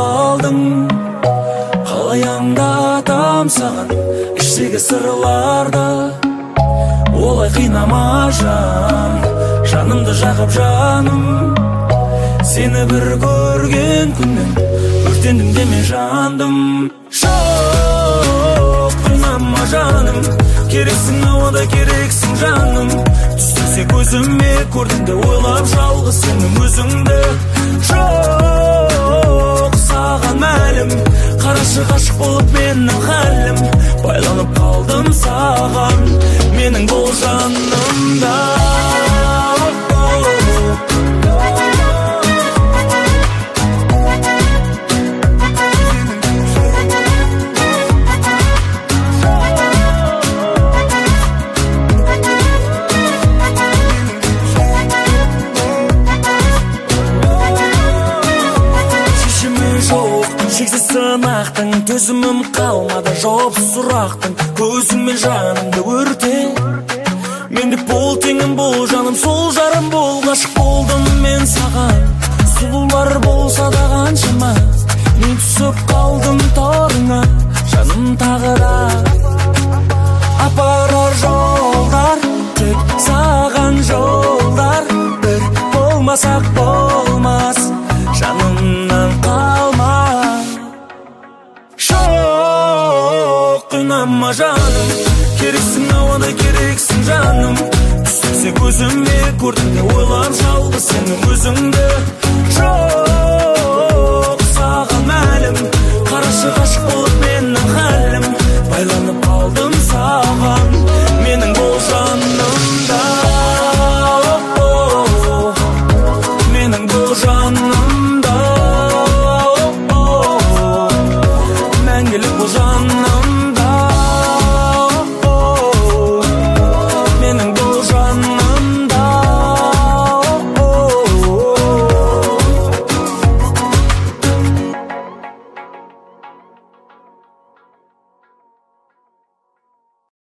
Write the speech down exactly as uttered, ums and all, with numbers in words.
қалдым. Қалай аңдатам саған іштегі сырларды. Олай қинама жан, жанымды жағып жаным. Сені бір көрген күннен өртендім деме жандым. Жоқ, қинама жаным, керексің ауада керексің жаным. Түстесе көзіме көрдім де ойлап жалғыз сенің өзіңді. Жоқ, саған мәлім, қарашы ғашық болып менің халім. Байланып қалдым саған, менің бұл жанымда. Шексіз сынақтың төзімім қалмады, жауап сұрақтың көзіңмен жанымды өрте. Менде бол теңім бол жаным, сол жарым бол. Ғашық болдым мен саған, сұлулар болса да қаншама. Мен түсіп қалдым торыңа, жаным тағы да. Апарар жолдар, тек саған жолдар. Бір болмасақ болмас, жанымнан қалма. Жоқ, қинама жаным, керексің ауада керексің жаным. Түстесе көзіме көрдім де ойлап жалғыз сенің өзіңді. Жоқ, саған мәлім, қарашы ғашық болып менің халім. Байланып қалдым саған, менің бұл жанымда. Менің бұл жанымда, мәңгілік бұл жаным.